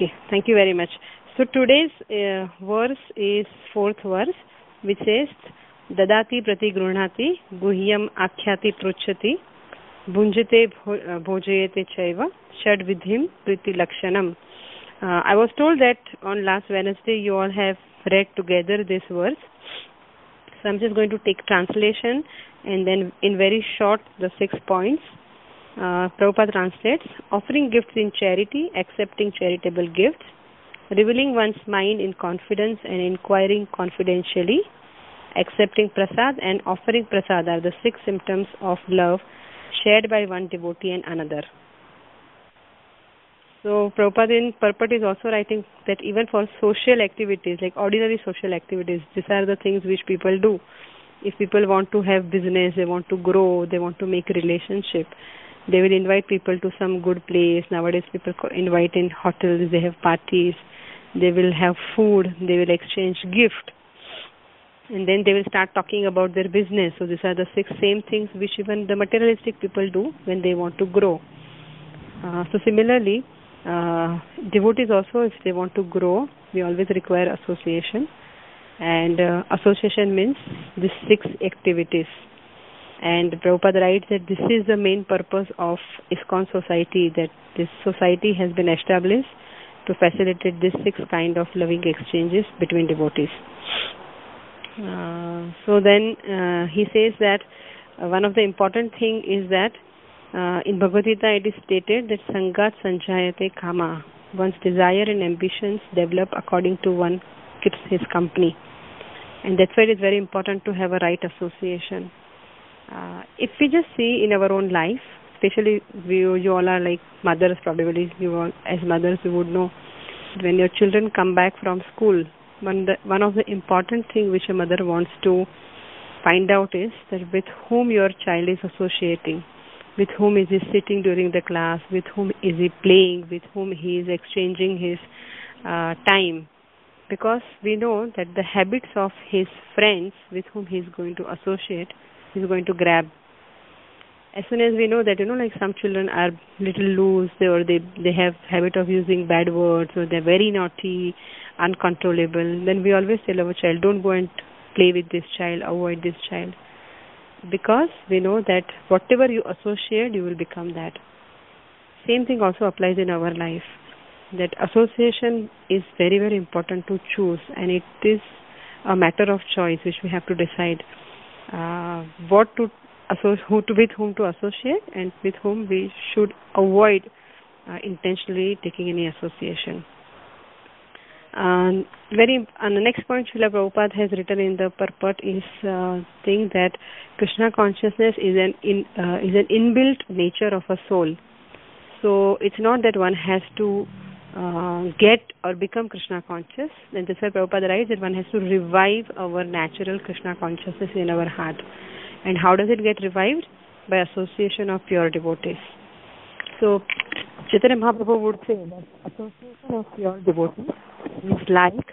Okay, thank you very much. So today's verse is fourth verse, which says, Dadati prati grunhati guhyam akhyati pruchati bhunjate bhojayate chaiva shad vidhim priti lakshanam. I was told that on last Wednesday you all have read together this verse. So I'm just going to take translation and then in very short the 6 points. Prabhupada translates, offering gifts in charity, accepting charitable gifts, revealing one's mind in confidence and inquiring confidentially, accepting prasad and offering prasad are the 6 symptoms of love shared by one devotee and another. So Prabhupada in purport is also writing that even for social activities, like ordinary social activities, these are the things which people do. If people want to have business, they want to grow, they want to make a relationship, they will invite people to some good place. Nowadays people invite in hotels, they have parties, they will have food, they will exchange gift, and then they will start talking about their business. So these are the 6 same things which even the materialistic people do when they want to grow. So similarly, devotees also, if they want to grow, we always require association, and association means these 6 activities. And Prabhupada writes that this is the main purpose of ISKCON society, that this society has been established to facilitate these 6 kind of loving exchanges between devotees. So then he says that one of the important thing is that in Bhagavad Gita it is stated that Sangat Sanjayate Kama, one's desire and ambitions develop according to one keeps his company. And that's why it is very important to have a right association. If we just see in our own life, especially you all are like mothers, probably you all as mothers you would know, when your children come back from school, one of the important thing which a mother wants to find out is that with whom your child is associating, with whom is he sitting during the class, with whom is he playing, with whom he is exchanging his time. Because we know that the habits of his friends with whom he is going to associate, he is going to grab. As soon as we know that, like some children are little loose, or they have habit of using bad words, or they're very naughty, uncontrollable, then we always tell our child, don't go and play with this child, avoid this child. Because we know that whatever you associate, you will become that. Same thing also applies in our life. That association is very, very important to choose, and it is a matter of choice which we have to decide with whom to associate and with whom we should avoid intentionally taking any association. On the next point, Srila Prabhupada has written in the purport is saying that Krishna consciousness is an inbuilt nature of a soul. So it's not that one has to get or become Krishna conscious. And that's why Prabhupada writes that one has to revive our natural Krishna consciousness in our heart. And how does it get revived? By association of pure devotees. So Chaitanya Mahaprabhu would say that association of pure devotees is like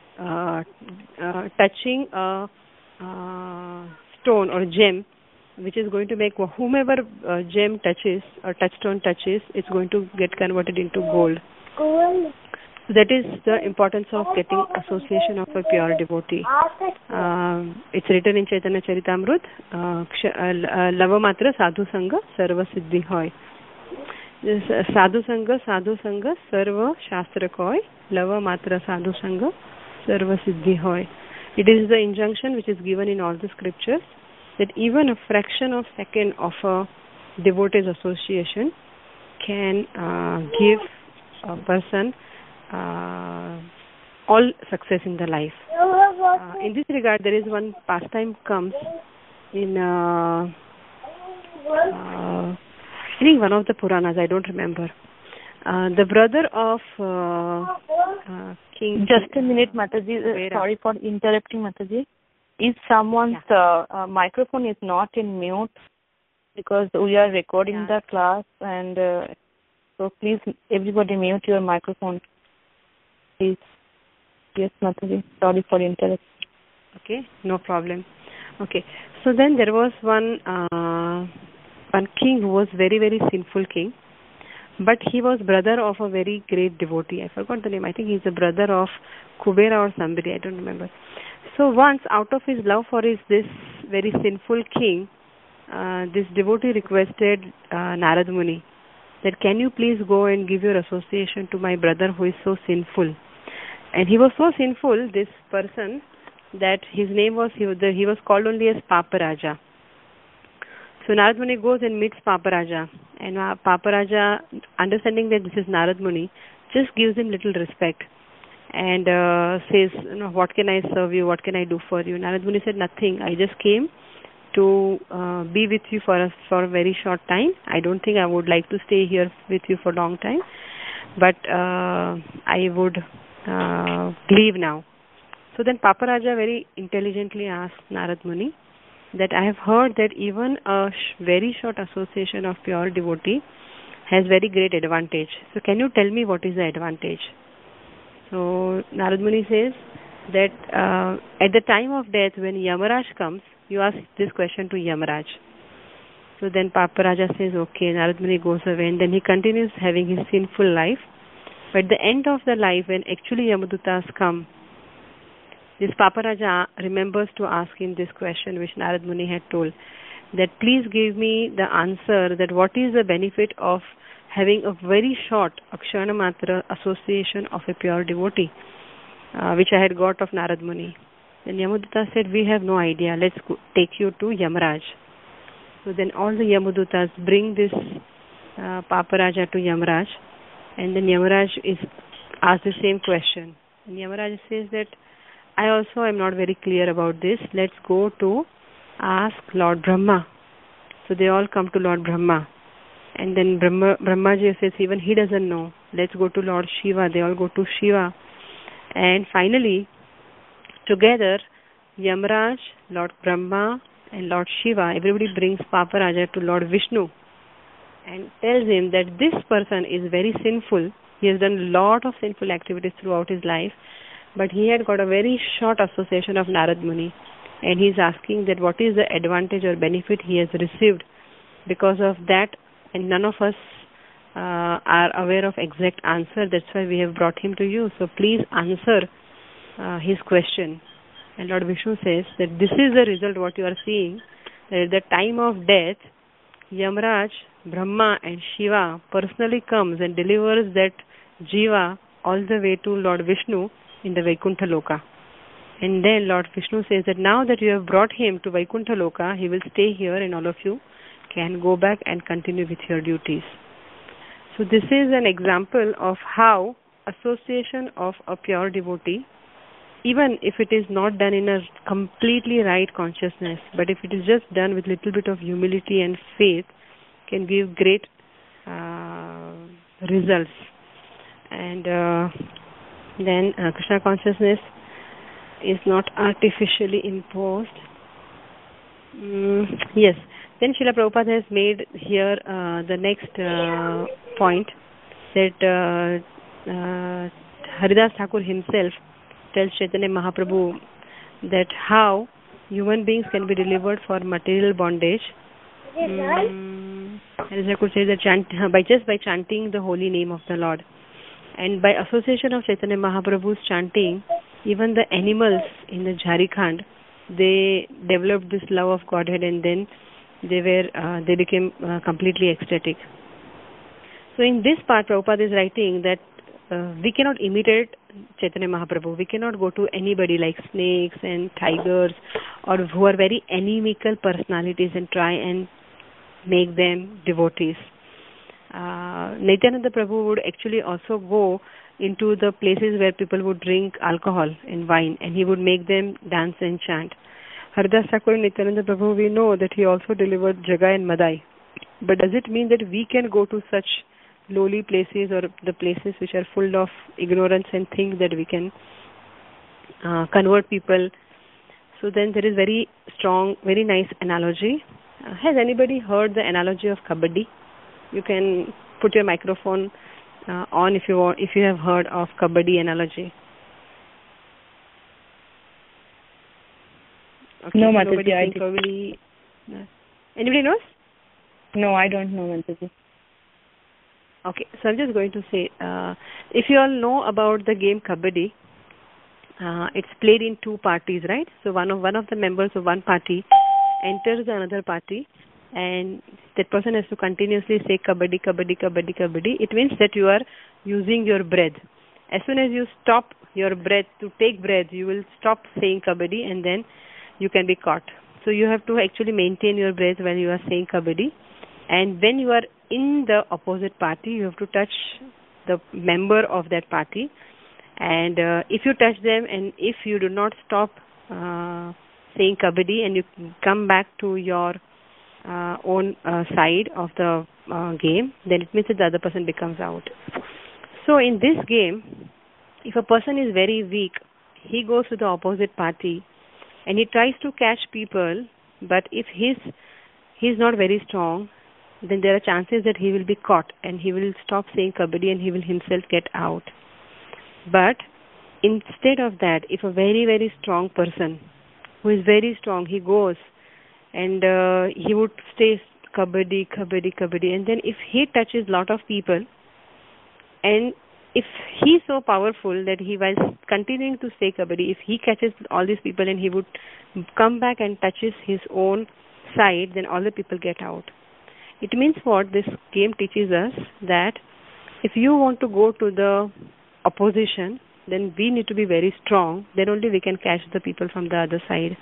touching a stone or gem, which is going to make whomever gem touches or touchstone touches, it's going to get converted into gold. That is the importance of getting association of a pure devotee. It's written in Chaitanya Charitamrut, Lava Matra Sadhu Sangha Sarva Siddhi Hoy. Sadhu Sangha Sarva Shastra Koy, Lava Matra Sadhu Sangha Sarva Siddhi Hoy. It is the injunction which is given in all the scriptures that even a fraction of second of a devotee's association can give a person all success in the life. In this regard, there is one pastime comes in I think one of the Puranas, I don't remember. The brother of King... Just a minute, Mataji. Sorry for interrupting, Mataji. If someone's microphone is not in mute, because we are recording the class, and so please, everybody mute your microphone. Please. Yes, Mataji. Sorry for interrupting. Okay, no problem. Okay, so then there was one king who was very, very sinful king. but he was brother of a very great devotee. I forgot the name. I think he's the brother of Kubera or somebody. I don't remember. So once, out of his love for this very sinful king, this devotee requested Narad Muni that, can you please go and give your association to my brother who is so sinful. And he was so sinful, this person, that his name was, he was called only as Paparaja. So Narad Muni goes and meets Paparaja, and Paparaja, understanding that this is Narad Muni, just gives him little respect and says, what can I serve you, what can I do for you? Narad Muni said, nothing, I just came to be with you for a very short time. I don't think I would like to stay here with you for a long time, but I would leave now. So then Paparaja very intelligently asked Narad Muni that, I have heard that even a very short association of pure devotee has very great advantage. So can you tell me what is the advantage? So Narad Muni says that at the time of death, when Yamaraj comes, you ask this question to Yamaraj. So then Paparaja says, okay. Narad Muni goes away, and then he continues having his sinful life. But at the end of the life, when actually Yamadutas come, this Paparaja remembers to ask him this question which Narad Muni had told, that please give me the answer that what is the benefit of having a very short Akshana Matra association of a pure devotee, which I had got of Narad Muni. Then Yamaduta said, we have no idea, let's take you to Yamaraj. So then all the Yamadutas bring this Paparaja to Yamaraj, and then Yamaraj is asked the same question. And Yamaraj says that, I also am not very clear about this. Let's go to ask Lord Brahma. So they all come to Lord Brahma. And then Brahmaji says even he doesn't know. Let's go to Lord Shiva. They all go to Shiva. And finally, together, Yamaraj, Lord Brahma and Lord Shiva, everybody brings Paparaja to Lord Vishnu and tells him that this person is very sinful. He has done a lot of sinful activities throughout his life, but he had got a very short association of Narad Muni, and he is asking that what is the advantage or benefit he has received because of that, and none of us are aware of exact answer. That's why we have brought him to you. So please answer his question. And Lord Vishnu says that this is the result what you are seeing, that at the time of death, Yamaraj, Brahma and Shiva personally comes and delivers that Jiva all the way to Lord Vishnu in the Vaikuntha Loka. And then Lord Vishnu says that now that you have brought him to Vaikuntha Loka, he will stay here and all of you can go back and continue with your duties. So this is an example of how association of a pure devotee, even if it is not done in a completely right consciousness, but if it is just done with little bit of humility and faith, can give great results. And then Krishna consciousness is not artificially imposed. Yes. Then Srila Prabhupada has made here the next point, that Haridas Thakur himself tells Chaitanya Mahaprabhu that how human beings can be delivered for material bondage. Haridas Thakur says that by chanting the holy name of the Lord. And by association of Chaitanya Mahaprabhu's chanting, even the animals in the Jharikhand, they developed this love of Godhead, and then they became completely ecstatic. So in this part, Prabhupada is writing that we cannot imitate Chaitanya Mahaprabhu. We cannot go to anybody like snakes and tigers or who are very inimical personalities and try and make them devotees. Nityananda Prabhu would actually also go into the places where people would drink alcohol and wine, and he would make them dance and chant. Haridas Thakur and Nityananda Prabhu, we know that he also delivered Jagai and Madai. But does it mean that we can go to such lowly places or the places which are full of ignorance and think that we can convert people? So then there is very strong, very nice analogy. Has anybody heard the analogy of Kabaddi? You can put your microphone on if you want, if you have heard of Kabaddi analogy. Okay, no, Mataji. Probably, anybody knows? No, I don't know, Mataji. Okay, so I'm just going to say, if you all know about the game Kabaddi, it's played in two parties, right? So one of the members of one party enters another party, and that person has to continuously say Kabaddi, Kabaddi, Kabaddi, Kabaddi. It means that you are using your breath. As soon as you stop your breath to take breath, you will stop saying Kabaddi, and then you can be caught. So you have to actually maintain your breath when you are saying Kabaddi. And when you are in the opposite party, you have to touch the member of that party. And if you touch them, and if you do not stop saying Kabaddi, and you come back to your own side of the game, then it means that the other person becomes out. So in this game, if a person is very weak, he goes to the opposite party and he tries to catch people, but if he's not very strong, then there are chances that he will be caught and he will stop saying Kabaddi and he will himself get out. But instead of that, if a very, very strong person who is very strong, he goes and he would say Kabaddi, Kabaddi, Kabaddi, and then if he touches lot of people, and if he's so powerful that he was continuing to say Kabaddi, if he catches all these people and he would come back and touches his own side, then all the people get out. It means what? This game teaches us that if you want to go to the opposition, then we need to be very strong. Then only we can catch the people from the other side.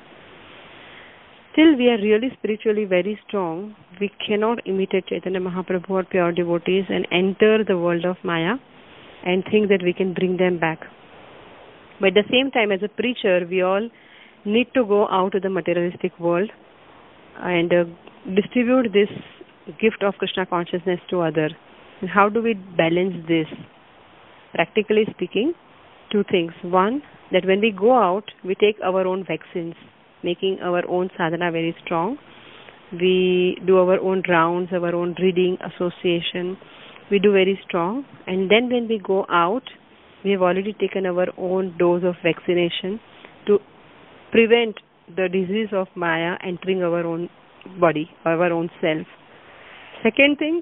Till we are really spiritually very strong, we cannot imitate Chaitanya Mahaprabhu or pure devotees and enter the world of Maya and think that we can bring them back. But at the same time, as a preacher, we all need to go out to the materialistic world and distribute this gift of Krishna consciousness to others. And how do we balance this? Practically speaking, two things. One, that when we go out, we take our own vaccines, making our own sadhana very strong. We do our own rounds, our own reading, association. We do very strong. And then when we go out, we have already taken our own dose of vaccination to prevent the disease of Maya entering our own body, our own self. Second thing,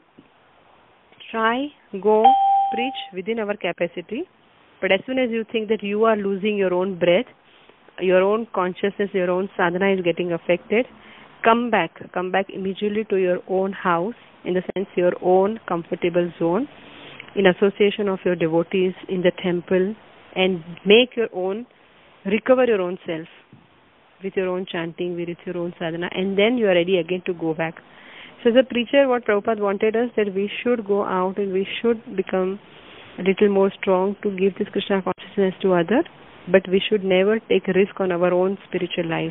try, go, preach within our capacity. But as soon as you think that you are losing your own breath, your own consciousness, your own sadhana is getting affected, come back immediately to your own house, in the sense your own comfortable zone, in association of your devotees in the temple, and make your own, recover your own self with your own chanting, with your own sadhana, and then you are ready again to go back. So as a preacher, what Prabhupada wanted us, that we should go out and we should become a little more strong to give this Krishna consciousness to others, but we should never take a risk on our own spiritual life.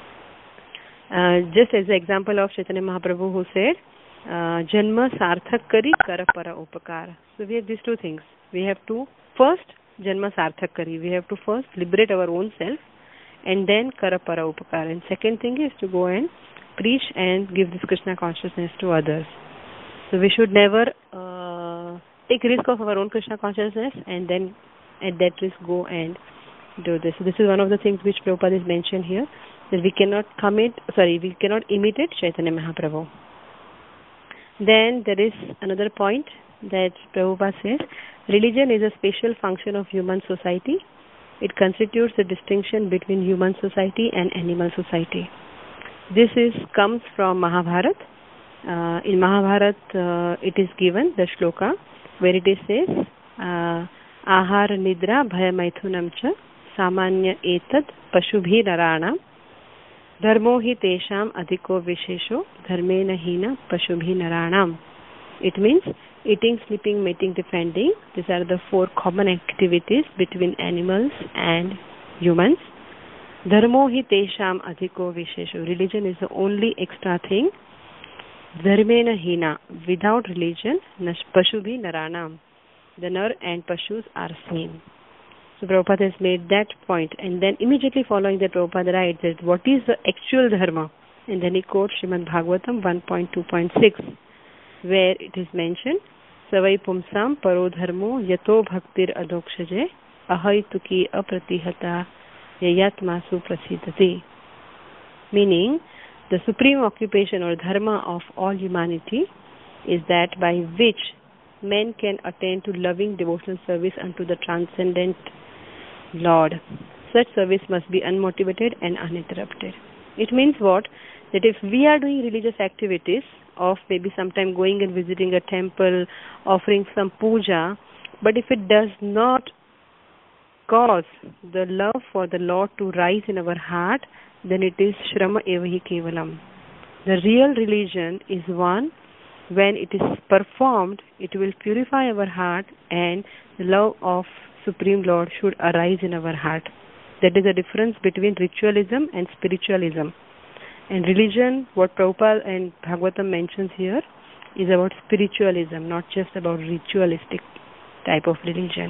Just as the example of Chaitanya Mahaprabhu, who said, Janma sarthak kari kara para upakara. So we have these two things. We have to first Janma sarthak kari. We have to first liberate our own self, and then kara para upakara. And second thing is to go and preach and give this Krishna consciousness to others. So we should never take risk of our own Krishna consciousness and then at that risk go and do this. So this is one of the things which Prabhupada is mentioned here, that we cannot imitate Chaitanya Mahaprabhu. Then there is another point that Prabhupada says, religion is a special function of human society. It constitutes a distinction between human society and animal society. This comes from Mahabharata. In Mahabharata, it is given, the shloka, where it says, Ahar nidra bhaya maithunam cha samanya etad pashubhi narana dharmo hi tesham adhiko vishesho dharmena hina pashubhi naranam. It means eating, sleeping, mating, defending. These are the four common activities between animals and humans. Dharmo hi tesham adhiko vishesho. Religion is the only extra thing. Dharmena hina. Without religion, pashubhi naranam. The nar and pashus are same. So Prabhupada has made that point, and then immediately following that Prabhupada writes that what is the actual dharma, and then he quotes Srimad Bhagavatam 1.2.6, where it is mentioned, Savai pumsam paro dharmo yato bhaktir adokshaje ahaituki apratihata yayatmasu prasidhati. Meaning, the supreme occupation or dharma of all humanity is that by which men can attain to loving devotional service unto the transcendent Lord. Such service must be unmotivated and uninterrupted. It means what? That if we are doing religious activities of maybe sometime going and visiting a temple, offering some puja, but if it does not cause the love for the Lord to rise in our heart, then it is Shrama Evahi Kevalam. The real religion is one when it is performed, it will purify our heart and the love of Supreme Lord should arise in our heart. That is the difference between ritualism and spiritualism. And religion, what Prabhupada and Bhagavatam mentions here, is about spiritualism, not just about ritualistic type of religion.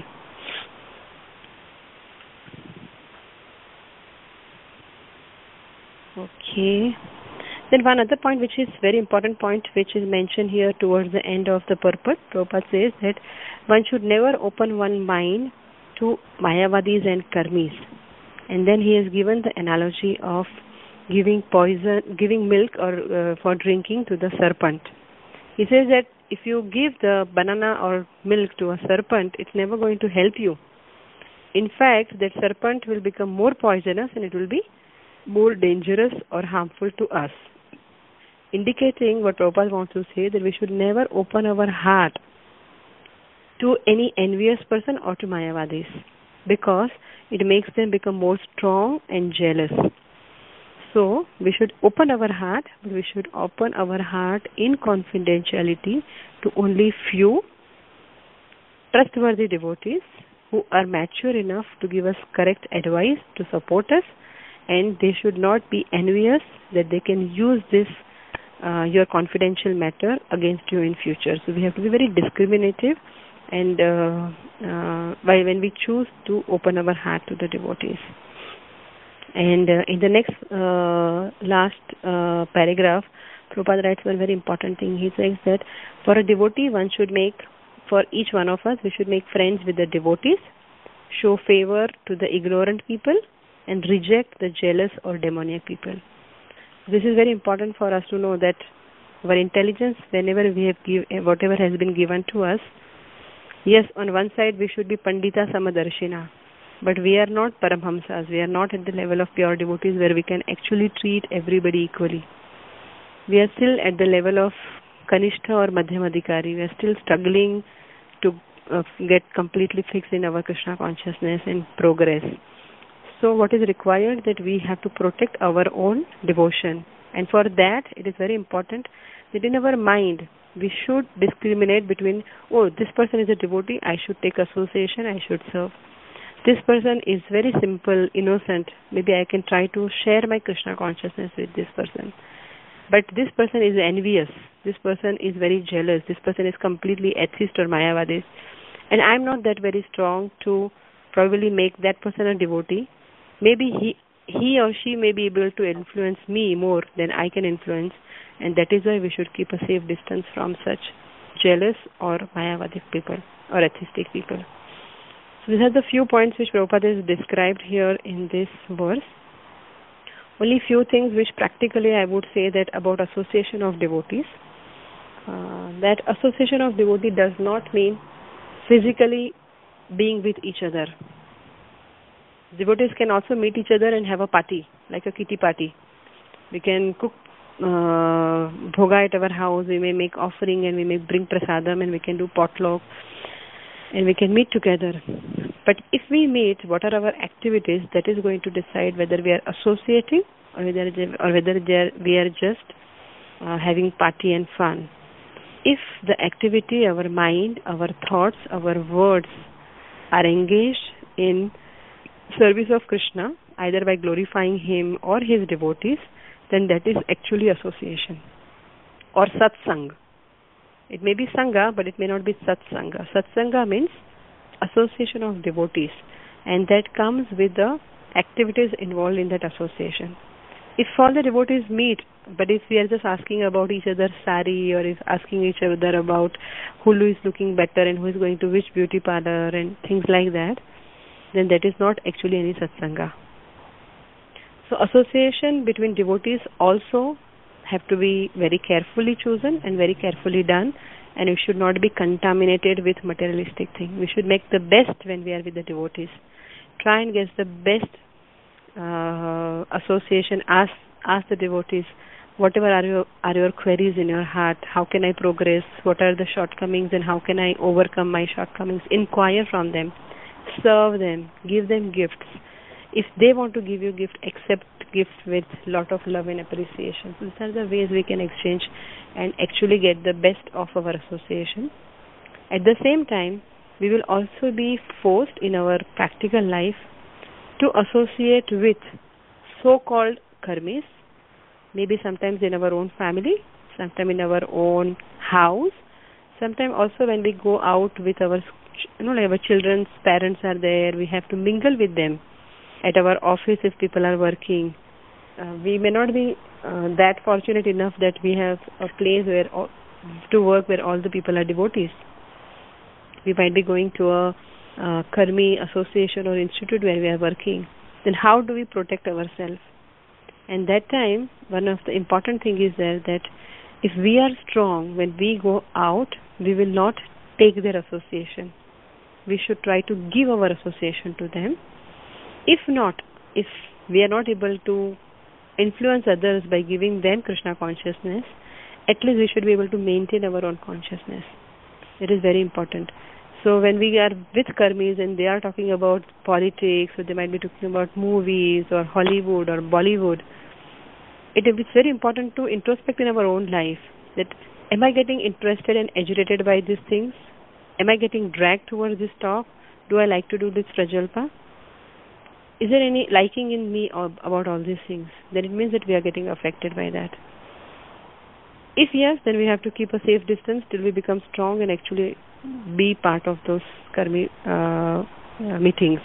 Okay. Then one other point, which is very important point, which is mentioned here towards the end of the purport. Prabhupada says that one should never open one mind to Mayavadis and Karmis. And then he has given the analogy of giving milk or for drinking to the serpent. He says that if you give the banana or milk to a serpent, it's never going to help you. In fact, that serpent will become more poisonous and it will be more dangerous or harmful to us. Indicating what Prabhupada wants to say, that we should never open our heart to any envious person or to Mayavadis, because it makes them become more strong and jealous. So we should open our heart, but we should open our heart in confidentiality to only few trustworthy devotees who are mature enough to give us correct advice, to support us, and they should not be envious that they can use this your confidential matter against you in future. So we have to be very discriminative and when we choose to open our heart to the devotees. And in the next last paragraph, Prabhupada writes one very important thing. He says that for a devotee, for each one of us, we should make friends with the devotees, show favor to the ignorant people, and reject the jealous or demoniac people. This is very important for us to know that our intelligence, whenever we have whatever has been given to us, yes, on one side we should be Pandita Samadarshina, but we are not Paramhamsas. We are not at the level of pure devotees where we can actually treat everybody equally. We are still at the level of Kanishta or Madhyamadikari. We are still struggling to get completely fixed in our Krishna consciousness and progress. So what is required, that we have to protect our own devotion. And for that, it is very important that in our mind, we should discriminate between, oh, this person is a devotee, I should take association, I should serve. This person is very simple, innocent, maybe I can try to share my Krishna consciousness with this person. But this person is envious, this person is very jealous, this person is completely atheist or Mayavadis, and I'm not that very strong to probably make that person a devotee. Maybe he or she may be able to influence me more than I can influence, and that is why we should keep a safe distance from such jealous or Mayavadic people or atheistic people. So these are the few points which Prabhupada has described here in this verse. Only few things which practically I would say that about association of devotees. That association of devotee does not mean physically being with each other. Devotees can also meet each other and have a party, like a kitty party. We can cook bhoga at our house, we may make offering and we may bring prasadam and we can do potluck and we can meet together. But if we meet, what are our activities, that is going to decide whether we are associating or whether we are just having party and fun. If the activity, our mind, our thoughts, our words are engaged in service of Krishna, either by glorifying him or his devotees, then that is actually association or satsang. It may be sangha, but it may not be satsanga. Satsanga means association of devotees, and that comes with the activities involved in that association. If all the devotees meet, but if we are just asking about each other's sari, or if asking each other about who is looking better and who is going to which beauty parlor and things like that, then that is not actually any satsanga. So association between devotees also have to be very carefully chosen and very carefully done, and we should not be contaminated with materialistic things. We should make the best when we are with the devotees. Try and get the best association. Ask the devotees, whatever are your queries in your heart, how can I progress, what are the shortcomings and how can I overcome my shortcomings. Inquire from them, serve them, give them gifts. If they want to give you gift, accept gift with lot of love and appreciation. So these are the ways we can exchange and actually get the best of our association. At the same time, we will also be forced in our practical life to associate with so-called karmis, maybe sometimes in our own family, sometimes in our own house, sometimes also when we go out with our, like our children's parents are there, we have to mingle with them. At our office, if people are working, we may not be that fortunate enough that we have a place where to work where all the people are devotees. We might be going to a Karmi association or institute where we are working. Then how do we protect ourselves? And that time, one of the important thing is there that if we are strong, when we go out, we will not take their association. We should try to give our association to them. If not, if we are not able to influence others by giving them Krishna consciousness, at least we should be able to maintain our own consciousness. It is very important. So when we are with karmis and they are talking about politics, or they might be talking about movies or Hollywood or Bollywood, it is very important to introspect in our own life that am I getting interested and agitated by these things? Am I getting dragged towards this talk? Do I like to do this prajalpa? Is there any liking in me about all these things? Then it means that we are getting affected by that. If yes, then we have to keep a safe distance till we become strong and actually be part of those karmi meetings.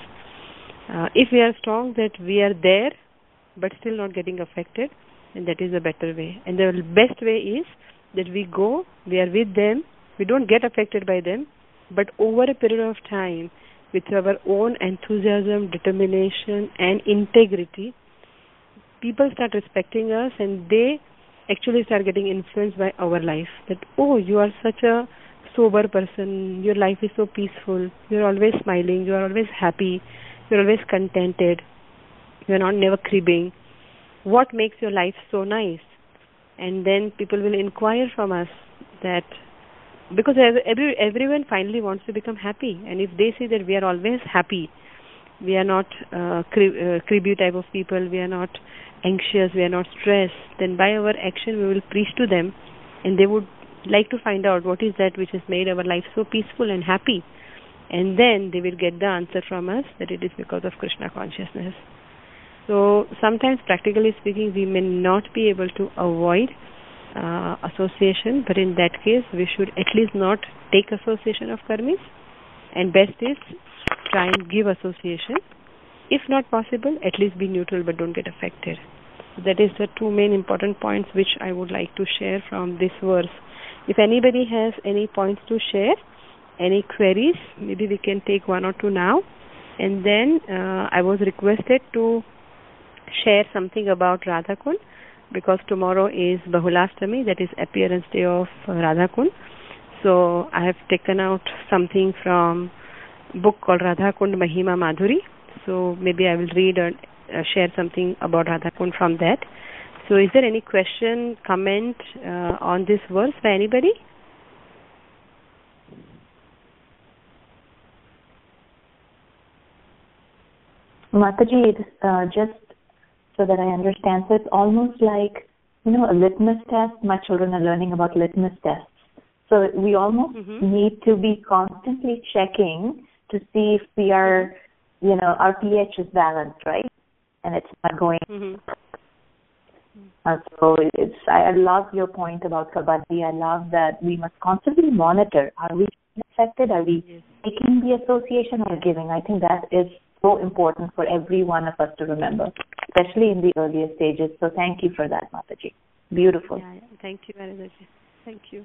If we are strong that we are there but still not getting affected, then that is a better way. And the best way is that we go, we are with them, we don't get affected by them, but over a period of time, with our own enthusiasm, determination and integrity, people start respecting us and they actually start getting influenced by our life. That, oh, you are such a sober person, your life is so peaceful, you're always smiling, you are always happy, you're always contented, you're not never cribbing. What makes your life so nice? And then people will inquire from us that, because everyone finally wants to become happy, and if they see that we are always happy, we are not cribby type of people, we are not anxious, we are not stressed, then by our action we will preach to them and they would like to find out what is that which has made our life so peaceful and happy, and then they will get the answer from us that it is because of Krishna consciousness. So sometimes, practically speaking, we may not be able to avoid association, but in that case we should at least not take association of karmis, and best is try and give association. If not possible, at least be neutral but don't get affected. That is the two main important points which I would like to share from this verse. If anybody has any points to share, any queries, maybe we can take one or two now. And then I was requested to share something about Radha Kund, because tomorrow is Bahulastami, that is appearance day of Radha Kund. So I have taken out something from a book called Radha Kund Mahima Madhuri. So maybe I will read or share something about Radha Kund from that. So is there any question, comment on this verse by anybody? Mataji, it's just so that I understand. So it's almost like, a litmus test. My children are learning about litmus tests. So we almost need to be constantly checking to see if we are, our pH is balanced, right? And it's not going. So I love your point about Kabaddi. I love that we must constantly monitor. Are we affected? Are we taking the association or giving? I think that is so important for every one of us to remember, especially in the earlier stages. So thank you for that, Mataji. Beautiful. Yeah. Thank you very much. Thank you.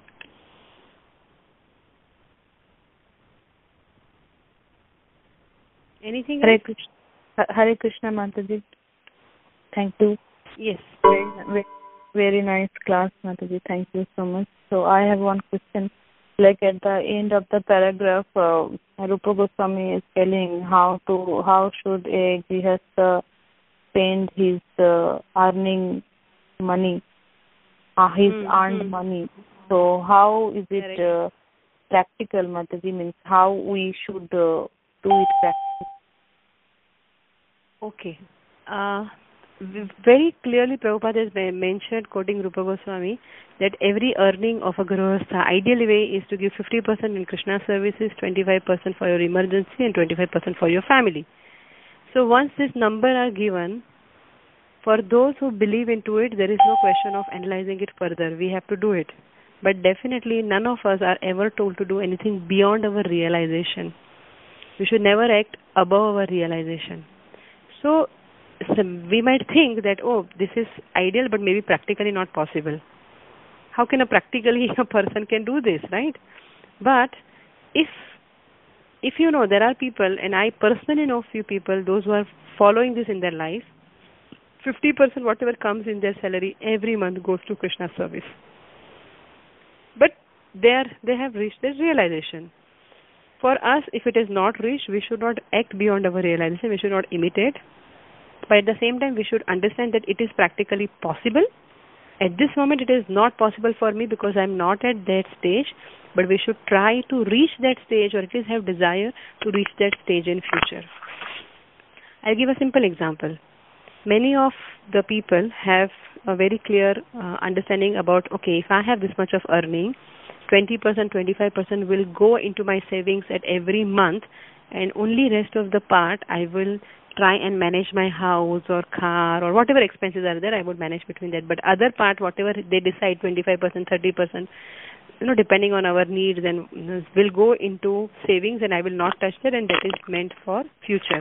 Anything else? Hare Krishna, Mataji. Thank you. Yes. Very, very nice class, Mataji. Thank you so much. So I have one question. like at the end of the paragraph, Rupa Goswami is telling how should a grihastha spend his earning money, his earned money. So how is it practical, Mataji, means how we should do it practically? Okay. Very clearly Prabhupada has mentioned, quoting Rupa Goswami, that every earning of a grihastha, ideal way is to give 50% in Krishna services, 25% for your emergency and 25% for your family. So once this number are given, for those who believe into it, there is no question of analyzing it further. We have to do it. But definitely none of us are ever told to do anything beyond our realization. We should never act above our realization. So we might think that, oh, this is ideal, but maybe practically not possible. How can a person can do this, right? But if you know, there are people, and I personally know few people, those who are following this in their life, 50% whatever comes in their salary every month goes to Krishna service. But they have reached this realization. For us, if it is not reached, we should not act beyond our realization. We should not imitate. But at the same time, we should understand that it is practically possible. At this moment, it is not possible for me because I am not at that stage. But we should try to reach that stage, or at least have desire to reach that stage in future. I'll give a simple example. Many of the people have a very clear understanding about, okay, if I have this much of earning, 20%, 25% will go into my savings at every month, and only rest of the part I will try and manage my house or car or whatever expenses are there, I would manage between that. But other part, whatever they decide, 25%, 30%, depending on our needs, and will go into savings, and I will not touch that, and that is meant for future.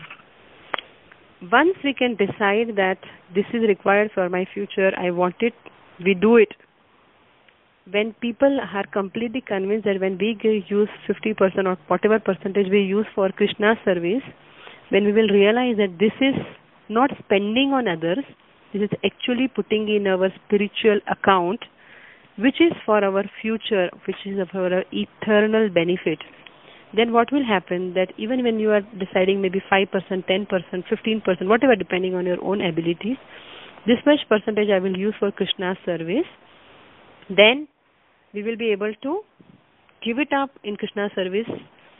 Once we can decide that this is required for my future, I want it, we do it. When people are completely convinced that when we use 50% or whatever percentage we use for Krishna service, when we will realize that this is not spending on others, this is actually putting in our spiritual account, which is for our future, which is for our eternal benefit, then what will happen, that even when you are deciding maybe 5%, 10%, 15%, whatever, depending on your own abilities, this much percentage I will use for Krishna service, then we will be able to give it up in Krishna service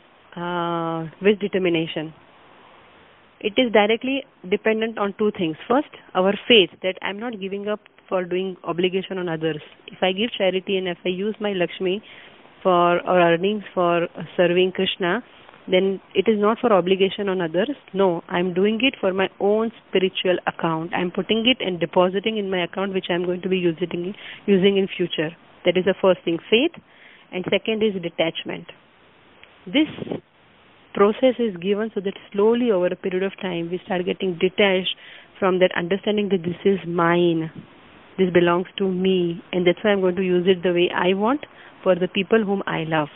with determination. It is directly dependent on two things. First, our faith that I'm not giving up for doing obligation on others. If I give charity and if I use my Lakshmi for or earnings for serving Krishna, then it is not for obligation on others. No, I'm doing it for my own spiritual account. I'm putting it and depositing in my account, which I'm going to be using in future. That is the first thing, faith. And second is detachment. This process is given so that slowly over a period of time we start getting detached from that understanding that this is mine, this belongs to me, and that's why I'm going to use it the way I want for the people whom I love.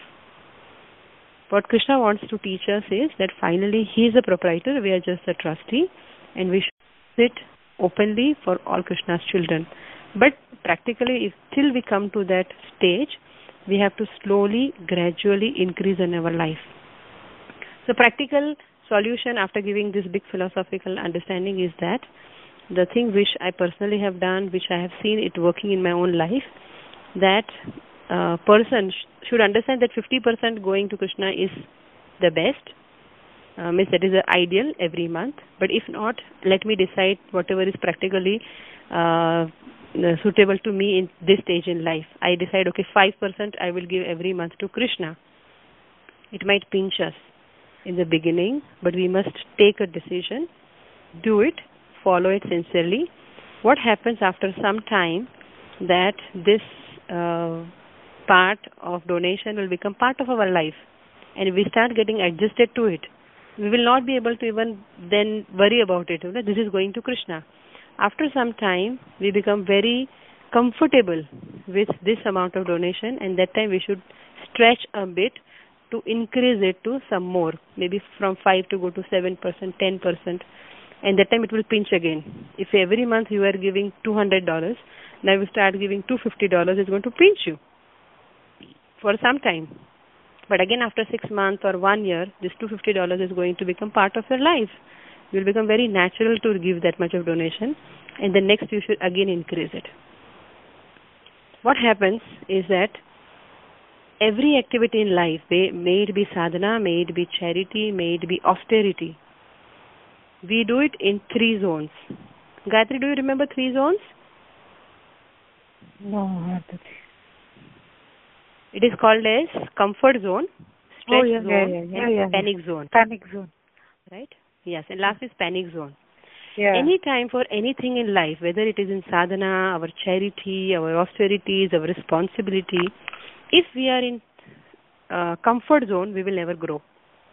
What Krishna wants to teach us is that finally he is a proprietor, we are just a trustee, and we should use it openly for all Krishna's children. But practically, if till we come to that stage, we have to slowly, gradually increase in our life. So practical solution after giving this big philosophical understanding is that the thing which I personally have done, which I have seen it working in my own life, that person should understand that 50% going to Krishna is the best, means that is the ideal every month. But if not, let me decide whatever is practically suitable to me in this stage in life. I decide, okay, 5% I will give every month to Krishna. It might pinch us in the beginning, but we must take a decision, do it, follow it sincerely. What happens after some time, that this part of donation will become part of our life, and we start getting adjusted to it. We will not be able to even then worry about it. This is going to Krishna. After some time, we become very comfortable with this amount of donation, and that time we should stretch a bit to increase it to some more, maybe from 5 to go to 7%, 10%, and that time it will pinch again. If every month you are giving $200, now you start giving $250, it's going to pinch you for some time. But again, after 6 months or 1 year, this $250 is going to become part of your life. It will become very natural to give that much of donation, and the next you should again increase it. What happens is that every activity in life, may it be sadhana, may it be charity, may it be austerity, we do it in 3 zones. Gayatri, do you remember 3 zones? No. It is called as comfort zone, stretch zone, and panic zone. Panic zone. Right? Yes, and last is panic zone. Yeah. Any time for anything in life, whether it is in sadhana, our charity, our austerities, our responsibility, if we are in comfort zone, we will never grow.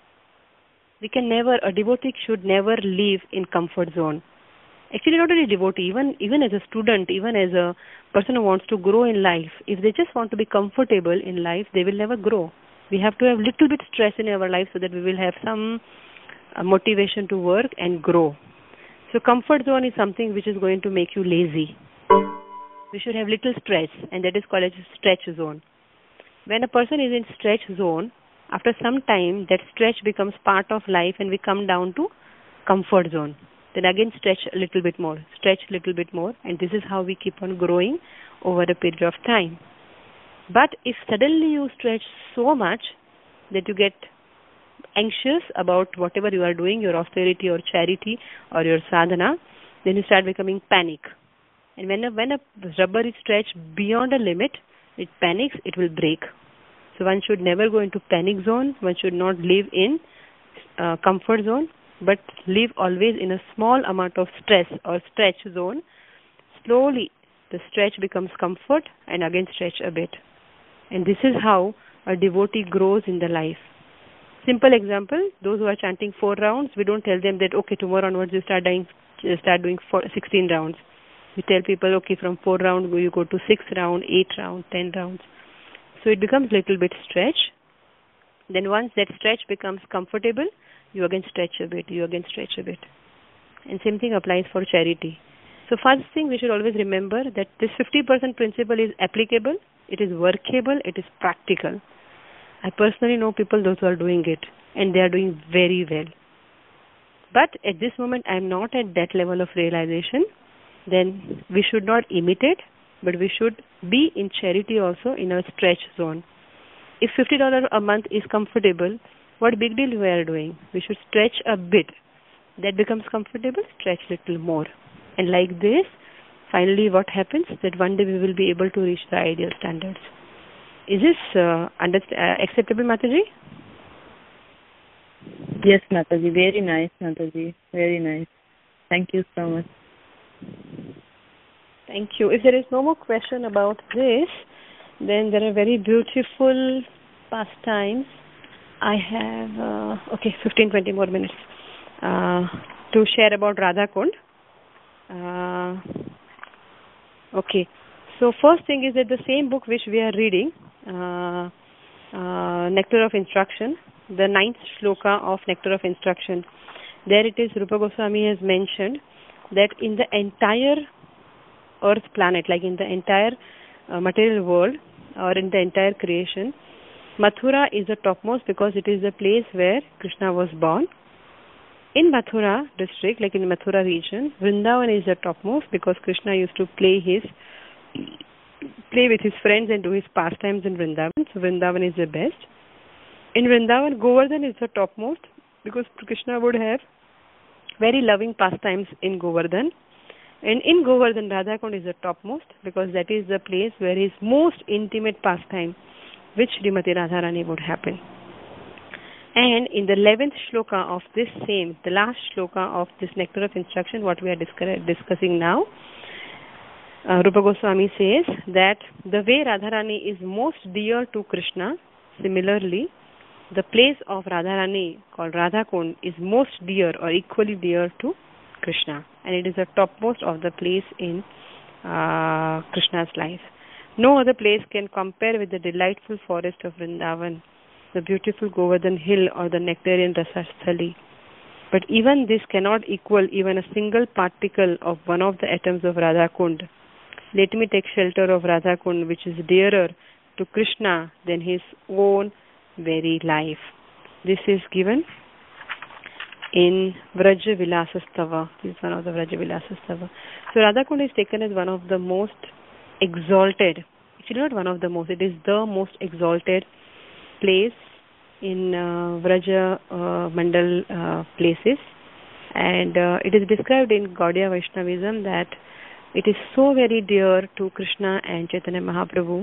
A devotee should never live in comfort zone. Actually, not only devotee, even as a student, even as a person who wants to grow in life, if they just want to be comfortable in life, they will never grow. We have to have little bit stress in our life so that we will have some motivation to work and grow. So comfort zone is something which is going to make you lazy. We should have little stretch, and that is called as stretch zone. When a person is in stretch zone, after some time, that stretch becomes part of life and we come down to comfort zone. Then again stretch a little bit more, and this is how we keep on growing over a period of time. But if suddenly you stretch so much that you get anxious about whatever you are doing, your austerity or charity or your sadhana, then you start becoming panic. And when a rubber is stretched beyond a limit, it panics, it will break. So one should never go into panic zone. One should not live in comfort zone, but live always in a small amount of stress or stretch zone. Slowly, the stretch becomes comfort and again stretch a bit. And this is how a devotee grows in the life. Simple example, those who are chanting 4 rounds, we don't tell them that, okay, tomorrow onwards you start doing 16 rounds. We tell people, okay, from 4 rounds you go to 6 rounds, 8 rounds, 10 rounds. So it becomes little bit stretch. Then once that stretch becomes comfortable, you again stretch a bit. And same thing applies for charity. So first thing we should always remember that this 50% principle is applicable, it is workable, it is practical. I personally know people, those who are doing it, and they are doing very well. But at this moment, I am not at that level of realization. Then we should not imitate, but we should be in charity also in a stretch zone. If $50 a month is comfortable, what big deal we are doing? We should stretch a bit. That becomes comfortable, stretch little more. And like this, finally what happens, that one day we will be able to reach the ideal standards. Is this acceptable, Mataji? Yes, Mataji. Very nice, Mataji. Very nice. Thank you so much. Thank you. If there is no more question about this, then there are very beautiful pastimes. I have, 15-20 more minutes to share about Radha Kund. Okay. So first thing is that the same book which we are reading, Nectar of Instruction, the 9th shloka of Nectar of Instruction, there it is, Rupa Goswami has mentioned that in the entire earth planet, like in the entire material world or in the entire creation, Mathura is the topmost because it is the place where Krishna was born. In Mathura district, like in Mathura region, Vrindavan is the topmost because Krishna used to play with his friends and do his pastimes in Vrindavan. So Vrindavan is the best. In Vrindavan, Govardhan is the topmost because Krishna would have very loving pastimes in Govardhan. And in Govardhan, Radha Kund is the topmost because that is the place where his most intimate pastime, which Srimati Radharani would happen. And in the 11th shloka of this same, the last shloka of this Nectar of Instruction, what we are discussing now, Rupa Goswami says that the way Radharani is most dear to Krishna, similarly, the place of Radharani called Radha Kund is most dear or equally dear to Krishna, and it is the topmost of the place in Krishna's life. No other place can compare with the delightful forest of Vrindavan, the beautiful Govardhan hill or the nectarian Rasasthali. But even this cannot equal even a single particle of one of the atoms of Radha Kund. Let me take shelter of Radha Kund, which is dearer to Krishna than his own very life. This is given in Vraja Vilasastava. This is one of the Vraja Vilasastava. So Radhakund is taken as one of the most exalted, actually not one of the most, it is the most exalted place in Vraja Mandal places, and it is described in Gaudiya Vaishnavism that it is so very dear to Krishna and Chaitanya Mahaprabhu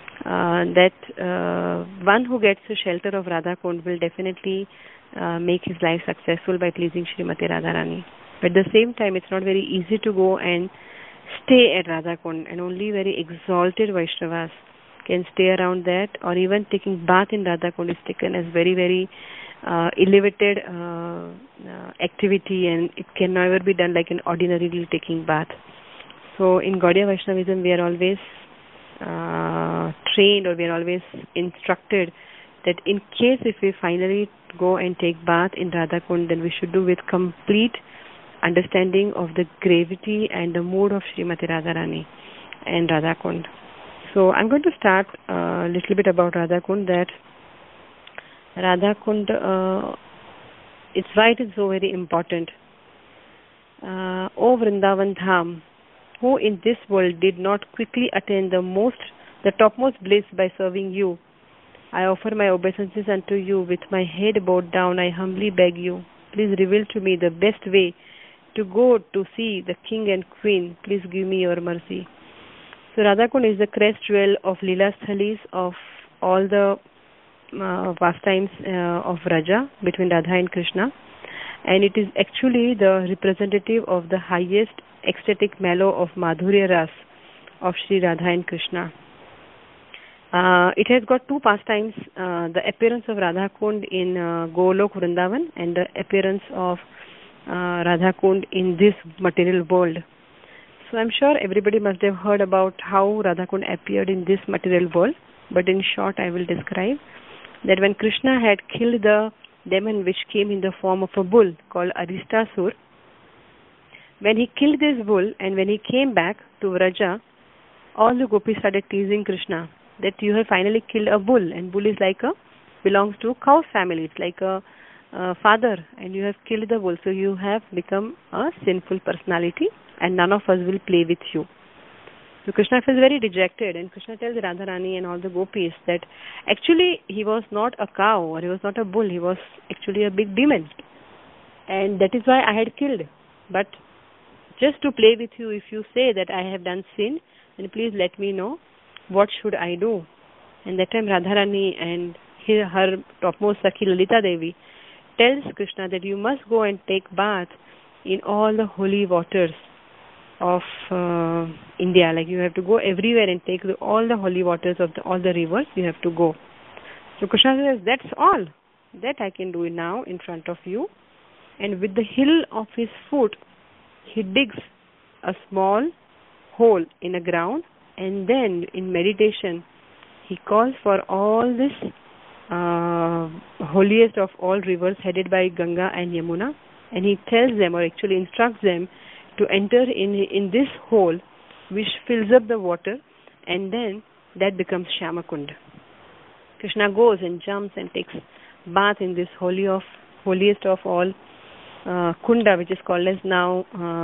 that one who gets the shelter of Radhakund will definitely make his life successful by pleasing Srimati Radharani. But at the same time, it's not very easy to go and stay at Radhakund, and only very exalted Vaishnavas can stay around that, or even taking bath in Radhakund is taken as very, very elevated activity, and it can never be done like an ordinarily taking bath. So in Gaudiya Vaishnavism, we are always trained, or we are always instructed that in case if we finally go and take bath in Radhakund, then we should do with complete understanding of the gravity and the mood of Srimati Radharani and Radhakund. So I'm going to start a little bit about Radhakund, that Radhakund, it's why it is so very important. O Vrindavan Dham, who in this world did not quickly attain the topmost bliss by serving you, I offer my obeisances unto you. With my head bowed down, I humbly beg you, please reveal to me the best way to go to see the king and queen. Please give me your mercy. So Radhakund is the crest jewel of Leela Sthalis, of all the pastimes of Vraja between Radha and Krishna, and it is actually the representative of the highest ecstatic mellow of Madhurya Ras of Sri Radha and Krishna. It has got two pastimes, the appearance of Radhakund in Golok Vrindavan and the appearance of Radhakund in this material world. So I'm sure everybody must have heard about how Radhakund appeared in this material world, but in short I will describe that when Krishna had killed the demon which came in the form of a bull called Aristasur, when he killed this bull and when he came back to Vraja, all the gopis started teasing Krishna that you have finally killed a bull, and bull is like belongs to cow family. It's like a father, and you have killed the bull, so you have become a sinful personality, and none of us will play with you. So Krishna feels very dejected, and Krishna tells Radharani and all the gopis that actually he was not a cow or he was not a bull, he was actually a big demon, and that is why I had killed. But just to play with you, if you say that I have done sin, then please let me know what should I do. And that time Radharani and her topmost Sakhi Lalita Devi tells Krishna that you must go and take bath in all the holy waters of India. Like you have to go everywhere and take all the holy waters of all the rivers. You have to go. So Krishna says, that's all that I can do now in front of you. And with the heel of his foot, he digs a small hole in the ground, and then in meditation he calls for all this holiest of all rivers headed by Ganga and Yamuna, and he tells them, or actually instructs them, to enter in this hole which fills up the water, and then that becomes Shyamakund. Krishna goes and jumps and takes bath in this holiest of all Kunda, which is called as now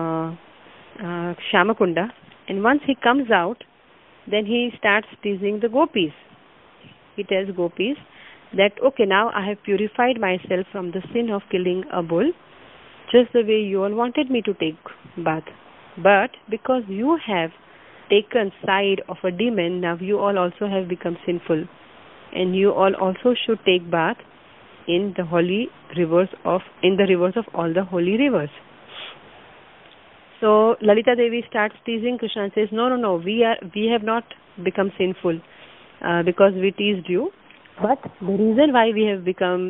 Shyamakunda. And once he comes out, then he starts teasing the gopis. He tells gopis that, okay, now I have purified myself from the sin of killing a bull, just the way you all wanted me to take bath. But because you have taken side of a demon, now you all also have become sinful, and you all also should take bath in the rivers of all the holy rivers. So Lalita Devi starts teasing Krishna and says, no, we have not become sinful because we teased you, but the reason why we have become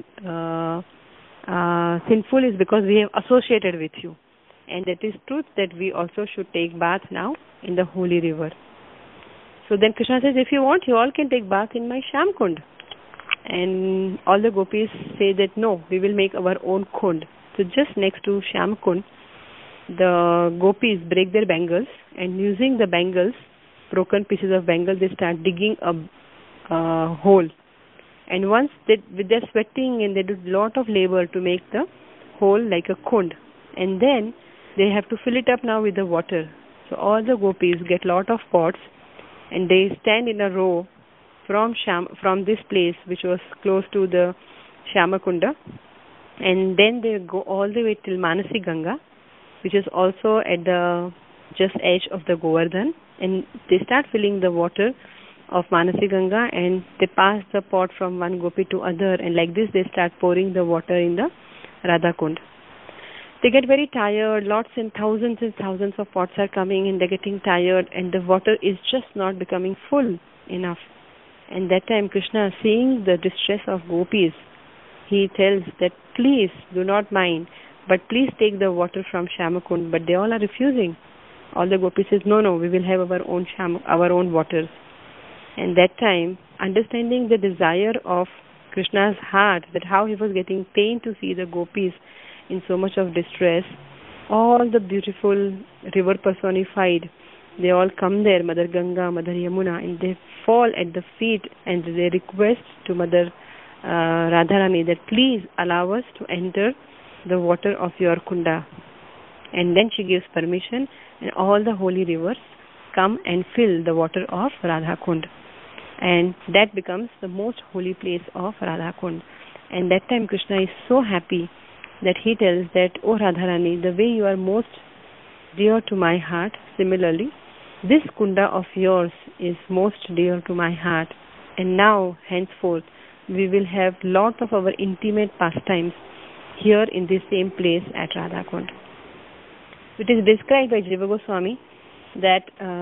sinful is because we have associated with you, and that is truth that we also should take bath now in the holy river. So then Krishna says, if you want, you all can take bath in my Shyamkund. And all the gopis say that no, we will make our own kund. So just next to Shyamkund, the gopis break their bangles, and using the bangles, broken pieces of bangle, they start digging a hole And once with their sweating and they do a lot of labor to make the hole like a kund. And then they have to fill it up now with the water. So all the gopis get lot of pots and they stand in a row from this place which was close to the Shyamakunda, and then they go all the way till Manasi Ganga, which is also at the just edge of the Govardhan, and they start filling the water of Manasi Ganga and they pass the pot from one gopi to other, and like this they start pouring the water in the Radha Kund. They get very tired, lots and thousands of pots are coming and they're getting tired and the water is just not becoming full enough. And that time Krishna, seeing the distress of gopis, he tells that please do not mind, but please take the water from Shyamakund. But they all are refusing. All the gopis says, no, we will have our own waters. And that time, understanding the desire of Krishna's heart, that how he was getting pain to see the gopis in so much of distress, all the beautiful river personified, they all come there, Mother Ganga, Mother Yamuna, and they fall at the feet and they request to Mother Radharani that please allow us to enter the water of your kunda. And then she gives permission and all the holy rivers come and fill the water of Radha Kund. And that becomes the most holy place of Radha Kund. And that time Krishna is so happy that he tells that, oh Radharani, the way you are most dear to my heart, similarly, this kunda of yours is most dear to my heart. And now, henceforth, we will have lot of our intimate pastimes here in this same place at Radha Kund. It is described by Jiva Goswami that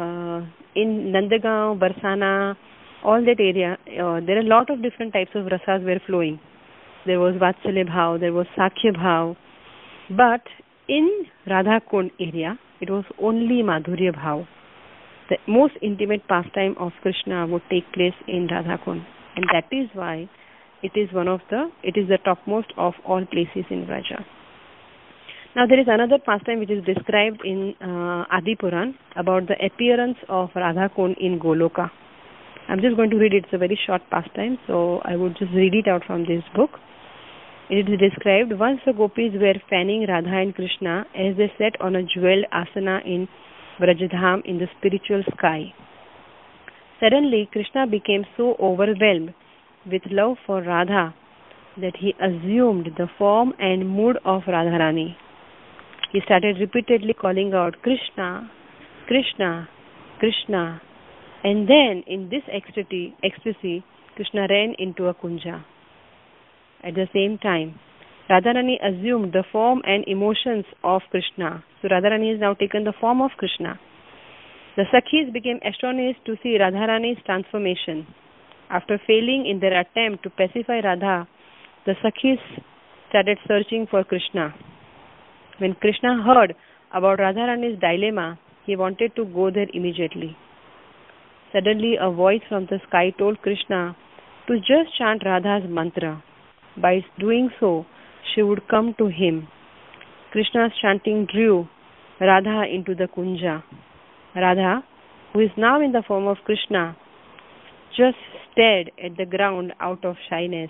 in Nandagaon, Barsana, all that area, there are a lot of different types of rasas were flowing. There was Vatsalya Bhav, there was Sakhya Bhav, but in Radha Kund area, it was only Madhurya Bhav. The most intimate pastime of Krishna would take place in Radha Kund, and that is why it is the topmost of all places in Vraja. Now there is another pastime which is described in Adi Puran about the appearance of Radha Kund in Goloka. I'm just going to read it. It's a very short pastime, so I would just read it out from this book. It is described, once the gopis were fanning Radha and Krishna as they sat on a jeweled asana in Vrajadham in the spiritual sky. Suddenly, Krishna became so overwhelmed with love for Radha that he assumed the form and mood of Radharani. He started repeatedly calling out, Krishna, Krishna, Krishna. And then, in this ecstasy, Krishna ran into a kunja. At the same time, Radharani assumed the form and emotions of Krishna. So Radharani has now taken the form of Krishna. The Sakhis became astonished to see Radharani's transformation. After failing in their attempt to pacify Radha, the Sakhis started searching for Krishna. When Krishna heard about Radharani's dilemma, he wanted to go there immediately. Suddenly, a voice from the sky told Krishna to just chant Radha's mantra. By doing so, she would come to him. Krishna's chanting drew Radha into the kunja. Radha, who is now in the form of Krishna, just stared at the ground out of shyness.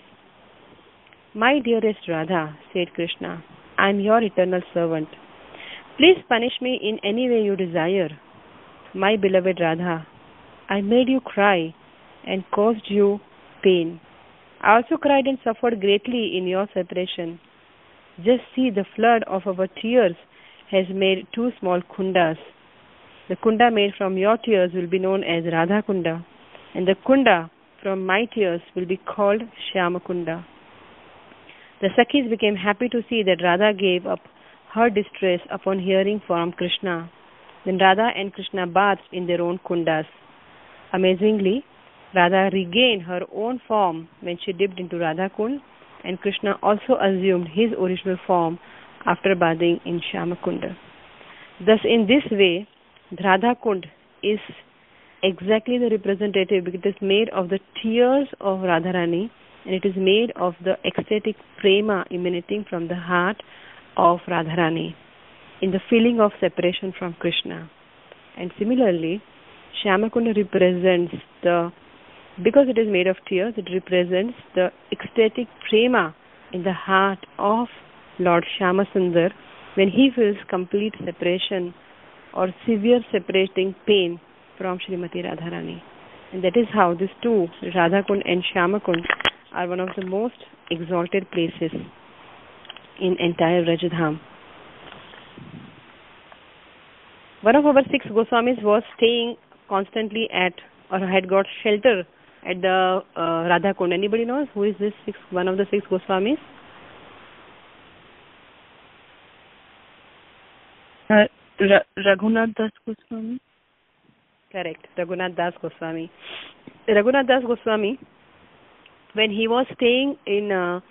My dearest Radha, said Krishna, I am your eternal servant. Please punish me in any way you desire. My beloved Radha, I made you cry and caused you pain. I also cried and suffered greatly in your separation. Just see, the flood of our tears has made two small kundas. The kunda made from your tears will be known as Radha Kunda, and the kunda from my tears will be called Shyama Kunda. The Sakhis became happy to see that Radha gave up her distress upon hearing from Krishna. Then Radha and Krishna bathed in their own kundas. Amazingly, Radha regained her own form when she dipped into Radha Kund, and Krishna also assumed his original form after bathing in Shyama Kunda. Thus, in this way, Radha Kund is exactly the representative because it is made of the tears of Radharani, and it is made of the ecstatic prema emanating from the heart of Radharani in the feeling of separation from Krishna. And similarly, Shyama Kunda represents the Because it is made of tears, it represents the ecstatic prema in the heart of Lord Shyamasundar when he feels complete separation or severe separating pain from Srimati Radharani. And that is how these two, Radhakund and Shyamakund, are one of the most exalted places in entire Rajadham. One of our 6 Goswamis was staying constantly at, or had got shelter at the Radhakund. Anybody knows who is this one of the 6 Goswamis? Raghunath Das Goswami. Correct, Raghunath Das Goswami. Raghunath Das Goswami, when he was staying in,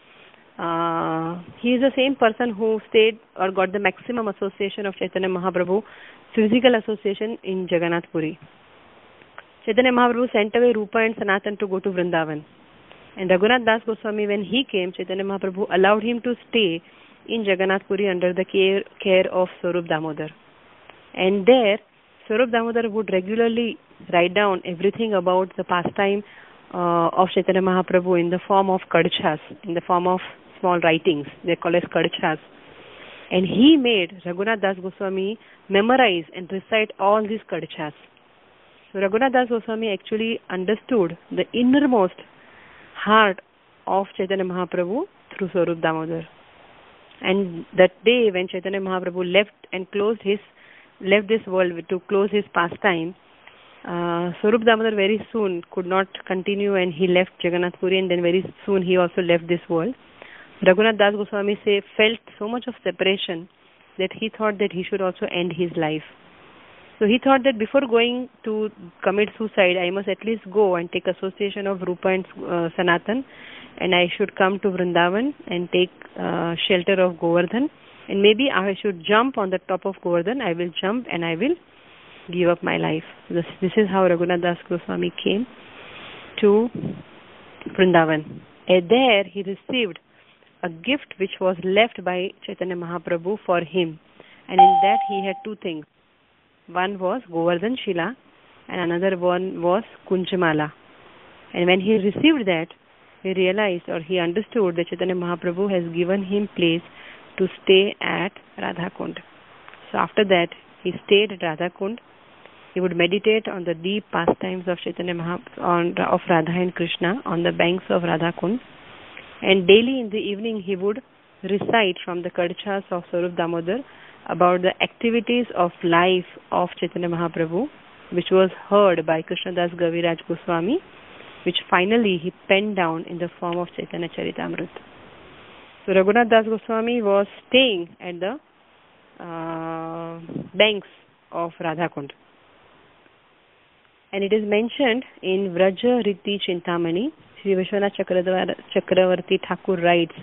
he is the same person who stayed or got the maximum association of Chaitanya Mahaprabhu, physical association in Jagannath Puri. Chaitanya Mahaprabhu sent away Rupa and Sanatan to go to Vrindavan. And Raghunath Das Goswami, when he came, Chaitanya Mahaprabhu allowed him to stay in Jagannath Puri under the care of Swarup Damodar. And there, Swarup Damodar would regularly write down everything about the pastime of Chaitanya Mahaprabhu in the form of kadchas, in the form of small writings. They call as kadchas. And he made Raghunath Das Goswami memorize and recite all these kadchas. So Raghunath Das Goswami actually understood the innermost heart of Chaitanya Mahaprabhu through Swarup Damodar. And that day when Chaitanya Mahaprabhu left this world to close his pastime, Swarup Damodar very soon could not continue and he left Jagannath Puri, and then very soon he also left this world. Raghunath Das Goswami felt so much of separation that he thought that he should also end his life. So he thought that before going to commit suicide, I must at least go and take association of Rupa and Sanatan, and I should come to Vrindavan and take shelter of Govardhan, and maybe I should jump on the top of Govardhan. I will jump and I will give up my life. This is how Raghunath Das Goswami came to Vrindavan. And there he received a gift which was left by Chaitanya Mahaprabhu for him, and in that he had 2 things. One was Govardhan Shila and another one was Kunjamala. And when he received that, he realized, or he understood, that Chaitanya Mahaprabhu has given him place to stay at Radhakund. So after that, he stayed at Radhakund. He would meditate on the deep pastimes of Chaitanya of Radha and Krishna on the banks of Radhakund. And daily in the evening, he would recite from the Kadchas of Swarup Damodar about the activities of life of Chaitanya Mahaprabhu, which was heard by Krishnadas Gaviraj Goswami, which finally he penned down in the form of Chaitanya Charitamrita. So Raghunath Das Goswami was staying at the banks of Radhakund. And it is mentioned in Vraja Riti Chintamani, Sri Vishwanath Chakravarti Thakur writes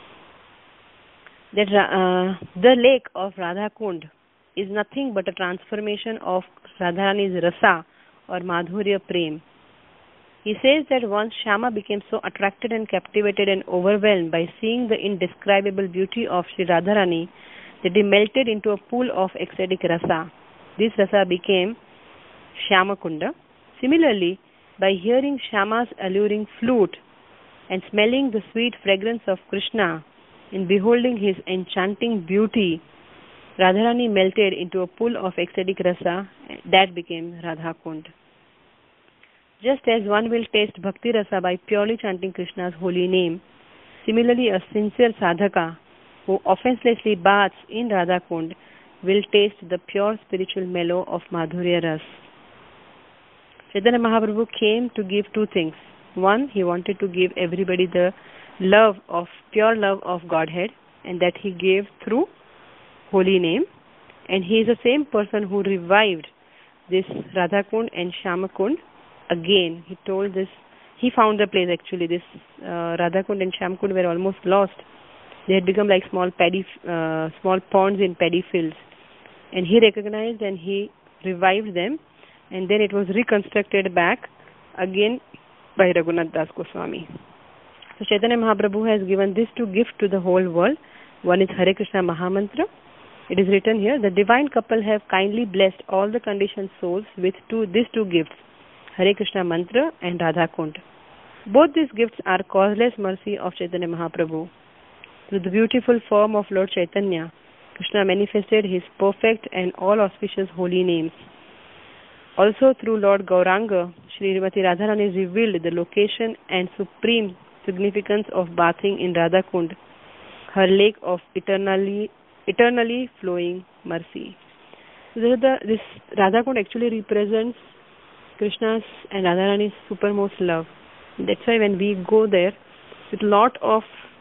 that the lake of Radhakund is nothing but a transformation of Radharani's rasa or Madhurya Prem. He says that once Shyama became so attracted and captivated and overwhelmed by seeing the indescribable beauty of Sri Radharani that he melted into a pool of ecstatic rasa. This rasa became Shyamakunda. Similarly, by hearing Shyama's alluring flute and smelling the sweet fragrance of Krishna, in beholding his enchanting beauty, Radharani melted into a pool of ecstatic rasa that became Radhakund. Just as one will taste bhakti rasa by purely chanting Krishna's holy name, similarly a sincere sadhaka who offenselessly baths in Radhakund will taste the pure spiritual mellow of Madhurya Ras. Chaitanya Mahaprabhu came to give 2 things. One, he wanted to give everybody the pure love of Godhead, and that he gave through holy name. And he is the same person who revived this Radhakund and Shyamakund. Again, he told this, he found the place actually. This Radhakund and Shyamakund were almost lost. They had become like small ponds in paddy fields. And he recognized and he revived them. And then it was reconstructed back again by Raghunath Das Goswami. So Chaitanya Mahaprabhu has given these 2 gifts to the whole world. One is Hare Krishna Mahamantra. It is written here, the divine couple have kindly blessed all the conditioned souls with these two gifts, Hare Krishna mantra and Radha Kund. Both these gifts are causeless mercy of Chaitanya Mahaprabhu. Through the beautiful form of Lord Chaitanya, Krishna manifested his perfect and all auspicious holy names. Also through Lord Gauranga, Srimati Radharani revealed the location and supreme significance of bathing in Radha Kund, her lake of eternally flowing mercy. This Radha Kund actually represents Krishna's and Radharani's supermost love. That's why when we go there with a lot of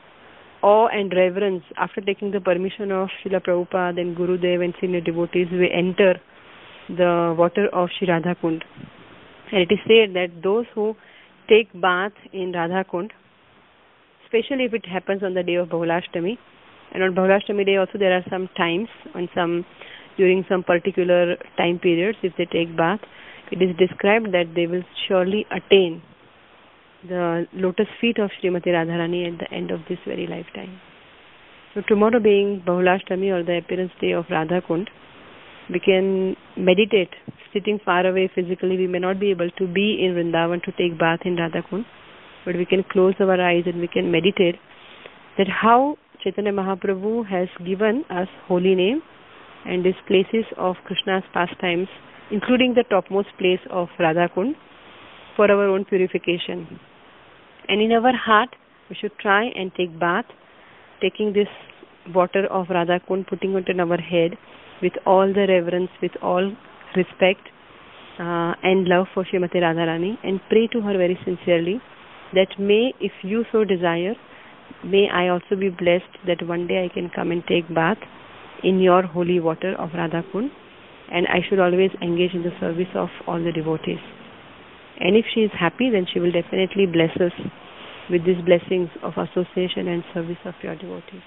awe and reverence, after taking the permission of Srila Prabhupada and Gurudev and senior devotees, we enter the water of Shri Radha Kund. And it is said that those who take bath in Radha Kund, especially if it happens on the day of Bahulashtami, and on Bahulashtami day also there are some times, during some particular time periods, if they take bath, it is described that they will surely attain the lotus feet of Srimati Radharani at the end of this very lifetime. So tomorrow being Bahulashtami, or the appearance day of Radha Kund, we can meditate sitting far away physically. We may not be able to be in Vrindavan to take bath in Radha Kund, but we can close our eyes and we can meditate that how Chaitanya Mahaprabhu has given us holy name and these places of Krishna's pastimes, including the topmost place of Radha Kund, for our own purification. And in our heart, we should try and take bath, taking this water of Radha Kund, putting it on our head with all the reverence, with all respect and love for Srimati Radharani, and pray to her very sincerely that may, if you so desire, may I also be blessed that one day I can come and take bath in your holy water of Radha Kund, and I should always engage in the service of all the devotees. And if she is happy, then she will definitely bless us with these blessings of association and service of your devotees.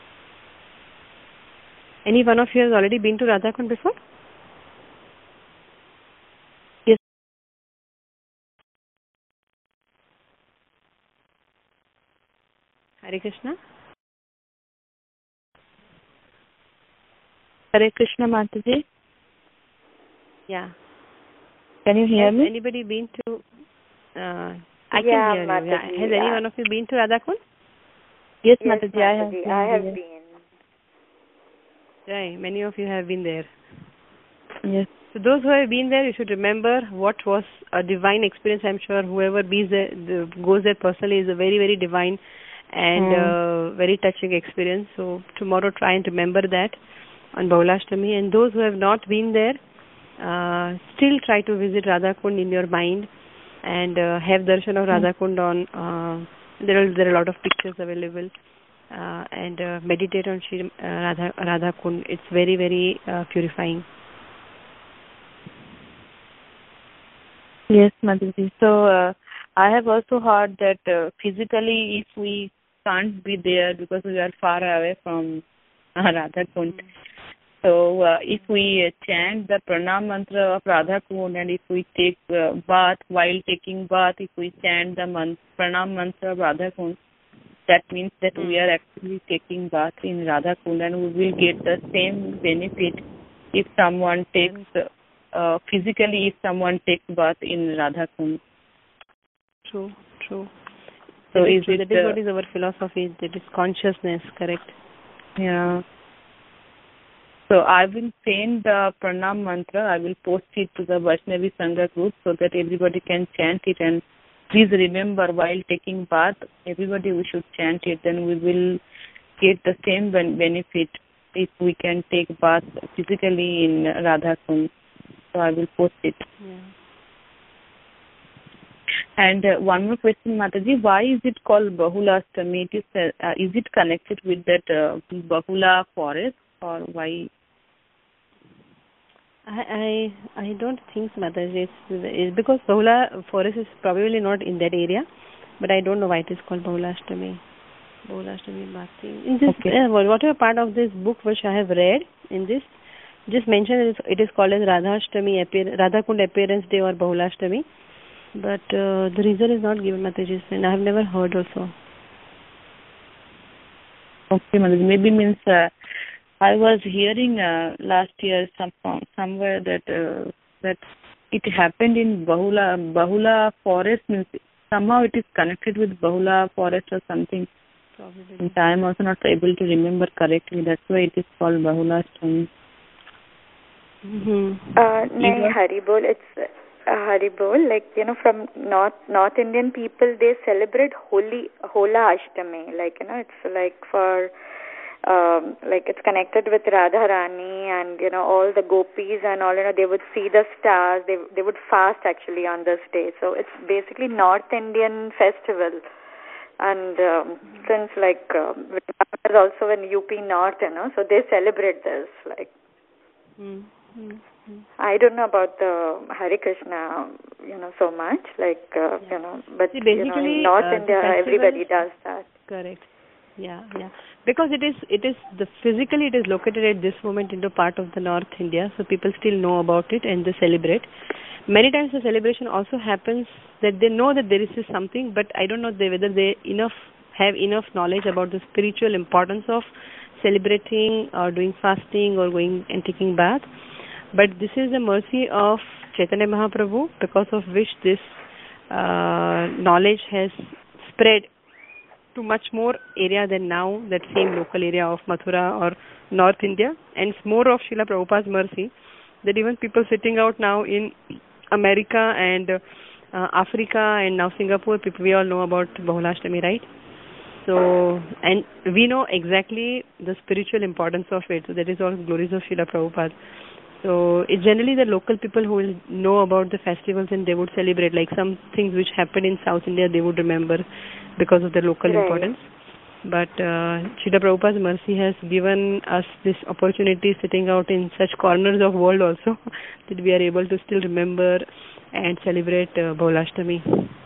Any one of you has already been to Radha Kund before? Yes. Hare Krishna. Hare Krishna, Mataji. Yeah. Can you hear me? Has anybody been to... I can hear Mataji, you. Yeah. Has any one of you been to Radha Kund? Yes, yes, Mataji, I have been. Right, many of you have been there. Yes. So those who have been there, you should remember what was a divine experience. I'm sure whoever goes there personally is a very, very divine and very touching experience. So tomorrow try and remember that on Bahulashtami. And those who have not been there, still try to visit Radha Kund in your mind and have darshan of Radha Kund on. There are a lot of pictures available. And meditate on Shri Radha Kund. It's very, very purifying. Yes, Mataji. So I have also heard that physically, if we can't be there because we are far away from Radha Kund, so if we chant the pranam mantra of Radha Kund, and if we take bath, while taking bath, if we chant the pranam mantra of Radha Kund, that means that we are actually taking bath in Radha Kund, and we will get the same benefit if someone takes physically, if someone takes bath in Radha Kund. True. So that is what is our philosophy. That is consciousness, correct? Yeah. So I will send the pranam mantra. I will post it to the Vaishnavi Sangha group so that everybody can chant it. And please remember, while taking bath, everybody we should chant it. Then we will get the same benefit if we can take bath physically in Radha Kund. So I will post it. Yeah. And one more question, Mataji. Why is it called Bahulashtami? Is it connected with that Bahula forest, or why? I don't think so, Mataji. It's because Bahula forest is probably not in that area, but I don't know why it is called Bahulashtami. Bahulashtami Bhakti. In this, whatever part of this book which I have read, in this, just mentioned it is called as Radha Kund appearance day or Bahulashtami, but the reason is not given, Mataji, and I have never heard also. Okay, Mataji. Maybe means I was hearing last year somewhere that it happened in Bahula forest. Somehow it is connected with Bahula forest or something. Probably. I am also not able to remember correctly. That's why it is called Bahulashtami. Haribol, it's Haribol. Like, from North Indian people, they celebrate Hola Ashtami. Like, it's like for like it's connected with Radha Rani and all the gopis and all. They would see the stars. They would fast actually on this day. So it's basically North Indian festival. And since like is also in UP North, so they celebrate this. Like, I don't know about the Hare Krishna, so much. Like, but see, basically, in North India, everybody does that. Correct. Yeah. Because physically it is located at this moment into part of the North India, so people still know about it and they celebrate. Many times the celebration also happens that they know that there is something, but I don't know whether they have enough knowledge about the spiritual importance of celebrating or doing fasting or going and taking bath. But this is the mercy of Chaitanya Mahaprabhu, because of which this knowledge has spread to much more area than now, that same local area of Mathura or North India. And it's more of Srila Prabhupada's mercy that even people sitting out now in America and Africa and now Singapore, we all know about Bahulashtami, right? So, and we know exactly the spiritual importance of it. So that is all glories of Srila Prabhupada. So it's generally the local people who will know about the festivals and they would celebrate. Like some things which happened in South India, they would remember because of the local importance. But Srila Prabhupada's mercy has given us this opportunity sitting out in such corners of world also that we are able to still remember and celebrate Bahulashtami.